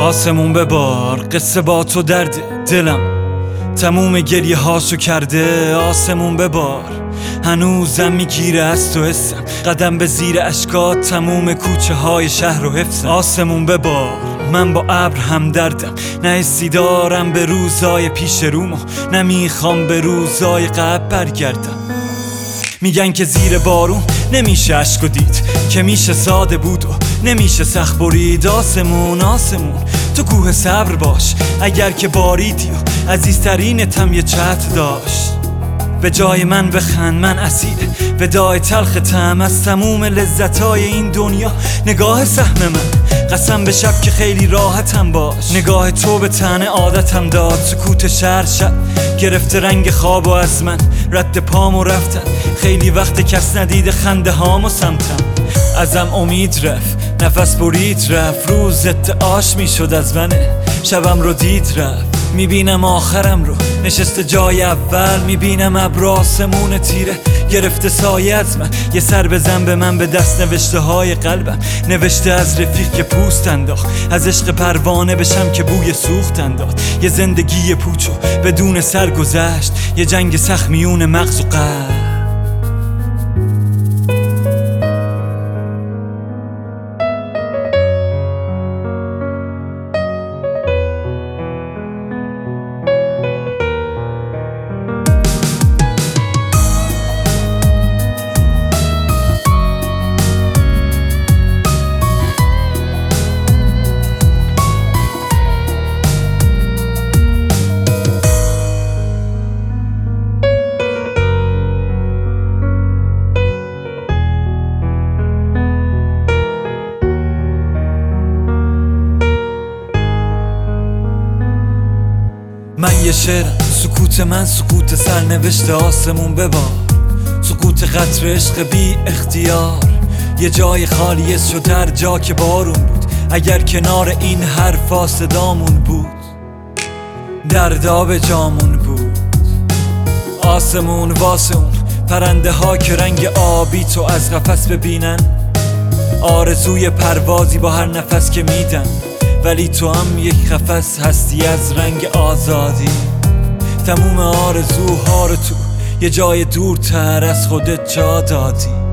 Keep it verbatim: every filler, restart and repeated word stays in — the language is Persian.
آسمون ببار، قصه با تو درد دلم تموم گریه هاشو کرده. آسمون ببار، هنوزم میگیره از تو حسم، قدم به زیر اشکات تموم کوچه های شهر رو حفظم. آسمون ببار، من با ابر هم دردم، نه حسی دارم به روزای پیش رومو، نمیخوام به روزای قبل برگردم. میگن که زیر بارون نمیشه عشق و دید، که میشه ساده بود و نمیشه سخت برید. آسمون آسمون تو کوه صبر باش، اگر که باریدی و عزیزترینتم یه چتر داشت. به جای من بخند، من اسیر ودای تلختم از تموم لذتای این دنیا. نگاه سهم من قسم به شب که خیلی راحتم باش، نگاه تو به تنه عادتم داد. سکوت شهر شب گرفته رنگ خواب و از من رد پامو رفتن. خیلی وقت کس ندیده خنده هامو سمتم، ازم امید رفت، نفس برید رفت. روز ضد آش میشد از منه، شبم رو دید رفت. میبینم آخرم رو نشسته جای اول، میبینم ابر آسمون تیره گرفته سایه از من. یه سر بزن به من، به دست نوشته های قلبم، نوشته از رفیق که پوست انداخت، از عشق پروانه بشم که بوی سوخت انداخت. یه زندگی پوچو بدون سر گذشت، یه جنگ سخت میون مغز و قلب. من یه شعرم، سکوت من سکوت سرنوشت. آسمون ببار، سکوت قطر عشق بی اختیار. یه جای خالی شد هر جا که بارون بود، اگر کنار این حرفا صدامون بود، دردا به جامون بود. آسمون واسه اون پرنده ها که رنگ آبی تو از قفس ببینن، آرزوی پروازی با هر نفس که میدن. ولی تو هم یک قفس هستی از رنگ آزادی، تموم آرزوها رو تو یه جای دورتر از خودت جا دادی.